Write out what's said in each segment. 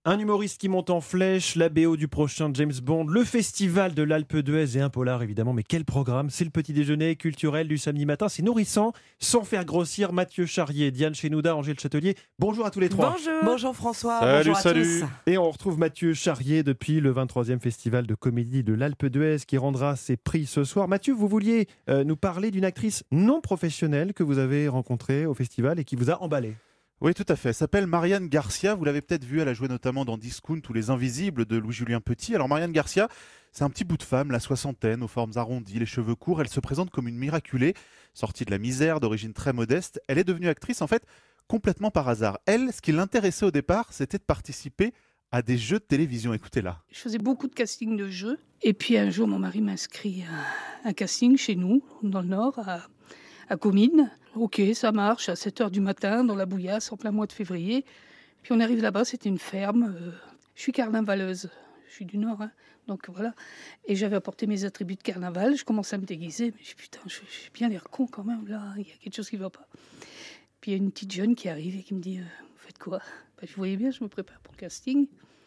Un humoriste qui monte en flèche, la BO du prochain James Bond, le festival de l'Alpe d'Huez et un polar évidemment. Mais quel programme! C'est le petit déjeuner culturel du samedi matin, c'est nourrissant, sans faire grossir. Mathieu Charrier, Diane Chénouda, Angèle Châtelier. Bonjour à tous les trois. Bonjour François. Salut, bonjour à tous. Et on retrouve Mathieu Charrier depuis le 23e festival de comédie de l'Alpe d'Huez qui rendra ses prix ce soir. Mathieu, vous vouliez nous parler d'une actrice non professionnelle que vous avez rencontrée au festival et qui vous a emballé. Oui, tout à fait. Elle s'appelle Marianne Garcia. Vous l'avez peut-être vue, elle a joué notamment dans Discount ou Les Invisibles de Louis-Julien Petit. Alors Marianne Garcia, c'est un petit bout de femme, la soixantaine, aux formes arrondies, les cheveux courts. Elle se présente comme une miraculée, sortie de la misère, d'origine très modeste. Elle est devenue actrice, en fait, complètement par hasard. Elle, ce qui l'intéressait au départ, c'était de participer à des jeux de télévision. Écoutez-la. Je faisais beaucoup de castings de jeux. Et puis un jour, mon mari m'inscrit à un casting chez nous, dans le Nord, à Comines. Ok, ça marche, à 7h du matin, dans la bouillasse, en plein mois de février. Puis on arrive là-bas, c'était une ferme. Je suis carnavaleuse, je suis du Nord, hein, donc voilà. Et j'avais apporté mes attributs de carnaval, je commençais à me déguiser. Mais je dis, putain, j'ai bien l'air con quand même, là, il y a quelque chose qui ne va pas. Puis il y a une petite jeune qui arrive et qui me dit, vous faites quoi? Je voyais bien, je me prépare pour le casting.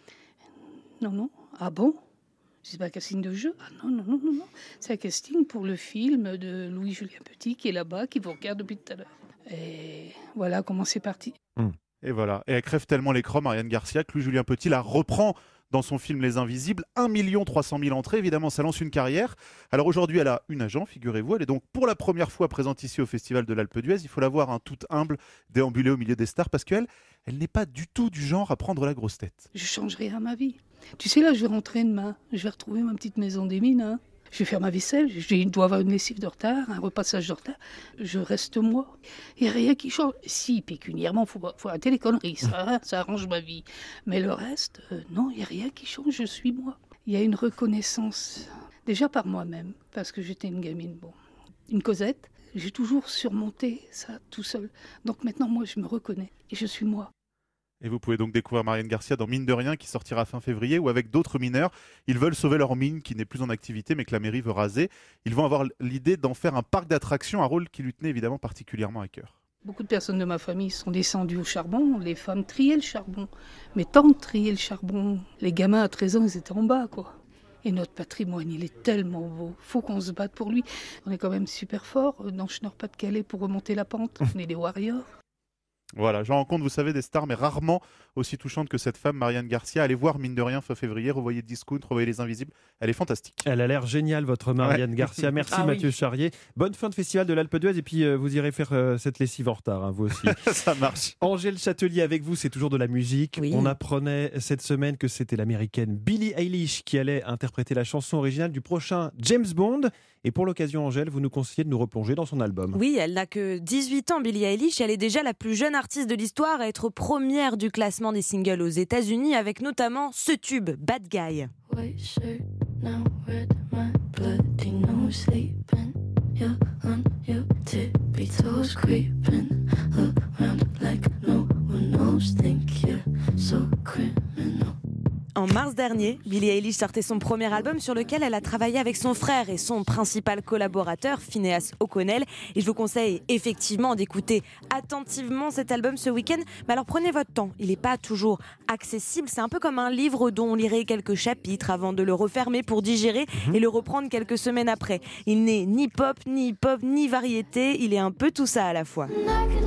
Non, ah bon? C'est pas un casting de jeu? Ah non. C'est un casting pour le film de Louis-Julien Petit qui est là-bas, qui vous regarde depuis tout à l'heure. Et voilà comment c'est parti. Et voilà. Et elle crève tellement l'écran, Marianne Garcia, que Louis-Julien Petit la reprend dans son film Les Invisibles. 1 300 000 entrées. Évidemment, ça lance une carrière. Alors aujourd'hui, elle a une agent, figurez-vous. Elle est donc pour la première fois présente ici au Festival de l'Alpe d'Huez. Il faut la voir, toute humble, déambuler au milieu des stars, parce qu'elle n'est pas du tout du genre à prendre la grosse tête. Je change rien à ma vie. Tu sais, là, je vais rentrer demain. Je vais retrouver ma petite maison des mines. Hein. Je vais faire ma vaisselle. Je dois avoir une lessive de retard, un repassage de retard. Je reste moi. Il n'y a rien qui change. Si, pécuniairement, faut arrêter les conneries. Ça arrange ma vie. Mais le reste, non, il n'y a rien qui change. Je suis moi. Il y a une reconnaissance, déjà par moi-même, parce que j'étais une gamine, une Cosette. J'ai toujours surmonté ça tout seul. Donc maintenant, moi, je me reconnais et je suis moi. Et vous pouvez donc découvrir Marianne Garcia dans Mine de Rien, qui sortira fin février, où avec d'autres mineurs, ils veulent sauver leur mine qui n'est plus en activité mais que la mairie veut raser. Ils vont avoir l'idée d'en faire un parc d'attractions, un rôle qui lui tenait évidemment particulièrement à cœur. Beaucoup de personnes de ma famille sont descendues au charbon. Les femmes triaient le charbon. Mes tantes triaient le charbon. Les gamins à 13 ans, ils étaient en bas, quoi. Et notre patrimoine, il est tellement beau. Faut qu'on se batte pour lui. On est quand même super fort dans Nord-Pas-de-Calais pour remonter la pente. On est des warriors. Voilà, j'en rencontre, vous savez, des stars, mais rarement aussi touchantes que cette femme, Marianne Garcia. Allez voir Mine de Rien fin février, revoyez Discount, revoyez Les Invisibles. Elle est fantastique. Elle a l'air géniale, votre Marianne Garcia. Merci Mathieu Charrier. Bonne fin de festival de l'Alpe d'Huez et puis vous irez faire cette lessive en retard, vous aussi. Ça marche. Angèle Châtelier avec vous, c'est toujours de la musique. Oui. On apprenait cette semaine que c'était l'américaine Billie Eilish qui allait interpréter la chanson originale du prochain James Bond. Et pour l'occasion, Angèle, vous nous conseillez de nous replonger dans son album. Oui, elle n'a que 18 ans, Billie Eilish. Elle est déjà la plus jeune artiste de l'histoire à être première du classement des singles aux États-Unis, avec notamment ce tube, Bad Guy. White shirt, now red, my bloody nose sleeping. You're on your tippy toes creeping around like no one knows. Think you're so criminal. En mars dernier, Billie Eilish sortait son premier album sur lequel elle a travaillé avec son frère et son principal collaborateur, Phineas O'Connell. Et je vous conseille effectivement d'écouter attentivement cet album ce week-end. Mais alors prenez votre temps, il n'est pas toujours accessible. C'est un peu comme un livre dont on lirait quelques chapitres avant de le refermer pour digérer et le reprendre quelques semaines après. Il n'est ni pop, ni hip-hop, ni variété. Il est un peu tout ça à la fois.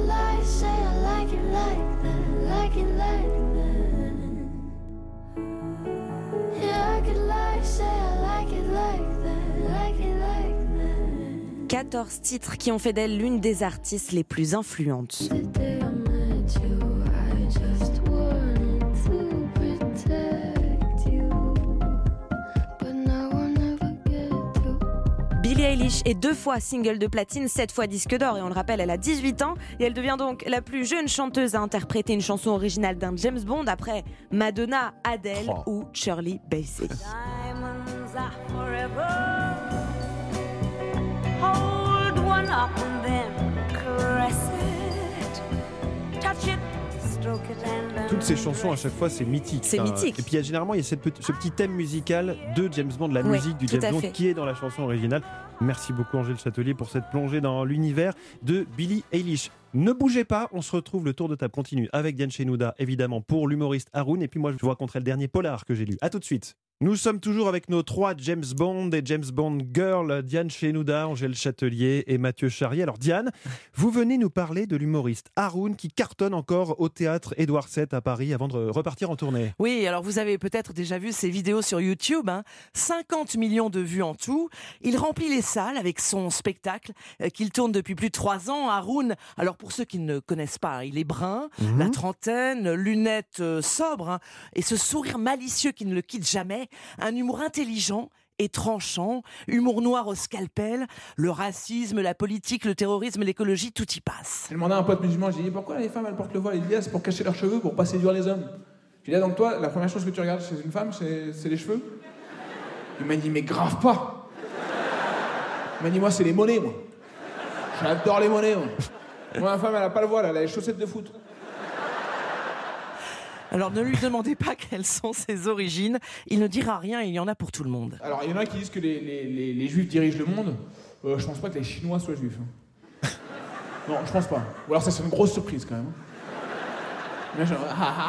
Say I like it like that, like it like that. 14 titres qui ont fait d'elle l'une des artistes les plus influentes. The day I met you, I just wanted to protect you, but now I'll never get to. Billie Eilish est 2 fois single de platine, 7 fois disque d'or et on le rappelle, elle a 18 ans et elle devient donc la plus jeune chanteuse à interpréter une chanson originale d'un James Bond après Madonna, Adele ou Shirley Bassey. Diamonds are forever. Hold one up and then caress it. Touch it, stroke it and then Toutes ces chansons, à chaque fois, c'est mythique. C'est mythique. Et puis, généralement, il y a ce petit thème musical de James Bond, la Oui, musique du tout James à Bond fait. qui est dans la chanson originale. Merci beaucoup, Angèle Châtelier, pour cette plongée dans l'univers de Billie Eilish. Ne bougez pas, on se retrouve, le tour de table continue avec Diane Chenouda, évidemment, pour l'humoriste Haroun. Et puis moi, je vous raconterai le dernier polar que j'ai lu. À tout de suite. Nous sommes toujours avec nos 3 James Bond et James Bond Girl, Diane Chenouda, Angèle Châtelier et Mathieu Charrier. Alors Diane, vous venez nous parler de l'humoriste Haroun qui cartonne encore au théâtre Édouard VII à Paris avant de repartir en tournée. Oui, alors vous avez peut-être déjà vu ses vidéos sur YouTube, 50 millions de vues en tout. Il remplit les salles avec son spectacle qu'il tourne depuis plus de 3 ans. Haroun, alors pour ceux qui ne connaissent pas, il est brun, la trentaine, lunettes sobres et ce sourire malicieux qui ne le quitte jamais. Un humour intelligent et tranchant, humour noir au scalpel, le racisme, la politique, le terrorisme, l'écologie, tout y passe. J'ai demandé à un pote musulman, j'ai dit pourquoi les femmes elles portent le voile? Il dit c'est pour cacher leurs cheveux, pour pas séduire les hommes. J'ai dit donc toi, la première chose que tu regardes chez une femme, c'est les cheveux? Il m'a dit mais grave pas. Il m'a dit moi c'est les monnaies moi. J'adore les monnaies moi. Moi ma femme elle a pas le voile, elle a les chaussettes de foot. Alors ne lui demandez pas quelles sont ses origines, il ne dira rien, il y en a pour tout le monde. Alors il y en a qui disent que les juifs dirigent le monde, je pense pas que les Chinois soient juifs. Non, je pense pas. Ou alors ça c'est une grosse surprise quand même. Mais genre,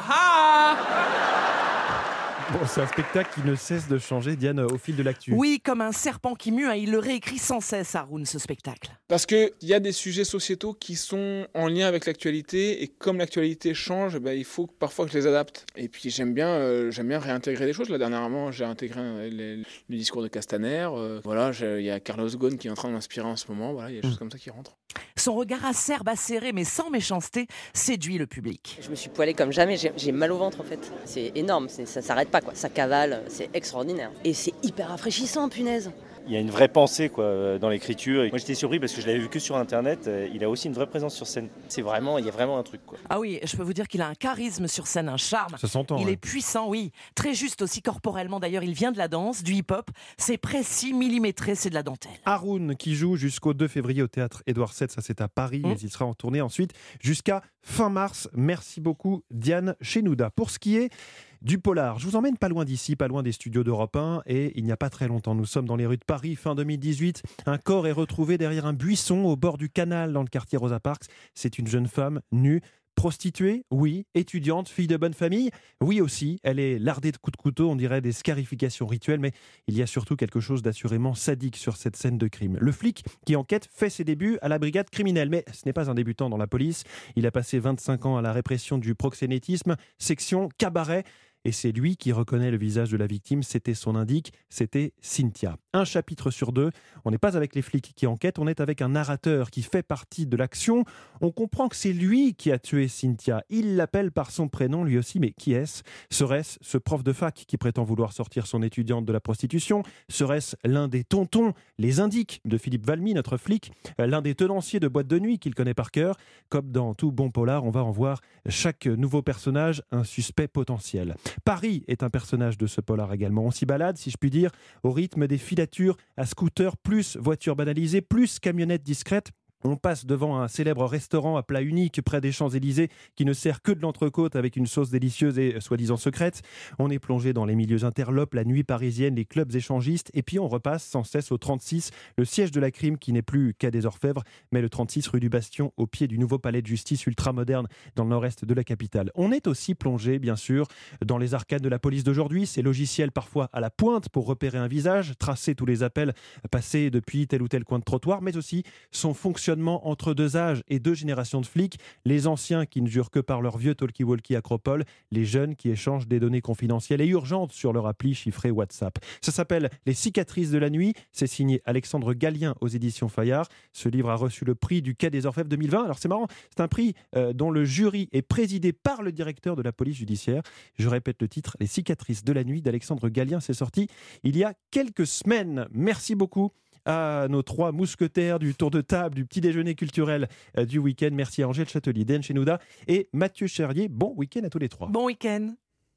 Bon, c'est un spectacle qui ne cesse de changer, Diane, au fil de l'actu. Oui, comme un serpent qui mue, il le réécrit sans cesse, Haroun, ce spectacle. Parce qu'il y a des sujets sociétaux qui sont en lien avec l'actualité, et comme l'actualité change, il faut parfois que je les adapte. Et puis j'aime bien réintégrer des choses. Là, dernièrement, j'ai intégré le discours de Castaner. Il y a Carlos Ghosn qui est en train de m'inspirer en ce moment. Voilà, il y a des choses comme ça qui rentrent. Son regard acerbe, acéré, mais sans méchanceté, séduit le public. Je me suis poilée comme jamais, j'ai mal au ventre en fait. C'est énorme, ça s'arrête pas quoi, ça cavale, c'est extraordinaire. Et c'est hyper rafraîchissant, punaise. Il y a une vraie pensée dans l'écriture. Moi j'étais surpris parce que je l'avais vu que sur internet. Il a aussi une vraie présence sur scène. Il y a vraiment un truc quoi. Ah oui, je peux vous dire qu'il a un charisme sur scène, un charme. Ça s'entend. Il est puissant, oui. Très juste aussi corporellement. D'ailleurs, il vient de la danse, du hip-hop. C'est précis, millimétré, c'est de la dentelle. Haroun qui joue jusqu'au 2 février au théâtre Édouard VII, ça c'est à Paris, mais il sera en tournée ensuite jusqu'à fin mars. Merci beaucoup Diane Chenouda. Pour ce qui est du polar, je vous emmène pas loin d'ici, pas loin des studios d'Europe 1, et il n'y a pas très longtemps, nous sommes dans les rues de Paris, fin 2018, un corps est retrouvé derrière un buisson au bord du canal dans le quartier Rosa Parks. C'est une jeune femme nue. Prostituée, oui. Étudiante, fille de bonne famille, oui aussi. Elle est lardée de coups de couteau, on dirait des scarifications rituelles, mais il y a surtout quelque chose d'assurément sadique sur cette scène de crime. Le flic qui enquête fait ses débuts à la brigade criminelle, mais ce n'est pas un débutant dans la police. Il a passé 25 ans à la répression du proxénétisme, section cabaret. Et c'est lui qui reconnaît le visage de la victime, c'était son indique, c'était Cynthia. Un chapitre sur 2, on n'est pas avec les flics qui enquêtent, on est avec un narrateur qui fait partie de l'action. On comprend que c'est lui qui a tué Cynthia. Il l'appelle par son prénom lui aussi, mais qui est-ce? Serait-ce ce prof de fac qui prétend vouloir sortir son étudiante de la prostitution? Serait-ce l'un des tontons, les indiques de Philippe Valmy, notre flic? L'un des tenanciers de boîte de nuit qu'il connaît par cœur? Comme dans tout bon polar, on va en voir chaque nouveau personnage un suspect potentiel. Paris est un personnage de ce polar également. On s'y balade, si je puis dire, au rythme des filatures à scooter, plus voitures banalisées, plus camionnettes discrètes. On passe devant un célèbre restaurant à plat unique près des Champs-Élysées qui ne sert que de l'entrecôte avec une sauce délicieuse et soi-disant secrète. On est plongé dans les milieux interlopes, la nuit parisienne, les clubs échangistes et puis on repasse sans cesse au 36, le siège de la crime qui n'est plus qu'à des orfèvres, mais le 36 rue du Bastion au pied du nouveau palais de justice ultramoderne dans le nord-est de la capitale. On est aussi plongé, bien sûr, dans les arcanes de la police d'aujourd'hui, ces logiciels parfois à la pointe pour repérer un visage, tracer tous les appels passés depuis tel ou tel coin de trottoir, mais aussi son fonctionnement entre deux âges et deux générations de flics, les anciens qui ne jurent que par leur vieux talkie-walkie Acropole, les jeunes qui échangent des données confidentielles et urgentes sur leur appli chiffrée WhatsApp. Ça s'appelle Les cicatrices de la nuit, c'est signé Alexandre Gallien aux éditions Fayard. Ce livre a reçu le prix du Quai des Orfèvres 2020. Alors c'est marrant, c'est un prix dont le jury est présidé par le directeur de la police judiciaire. Je répète le titre, Les cicatrices de la nuit d'Alexandre Gallien, c'est sorti il y a quelques semaines. Merci beaucoup à nos 3 mousquetaires du tour de table, du petit déjeuner culturel du week-end. Merci à Angèle Châtelier, Diane Chenouda et Mathieu Charrier. Bon week-end à tous les 3. Bon week-end.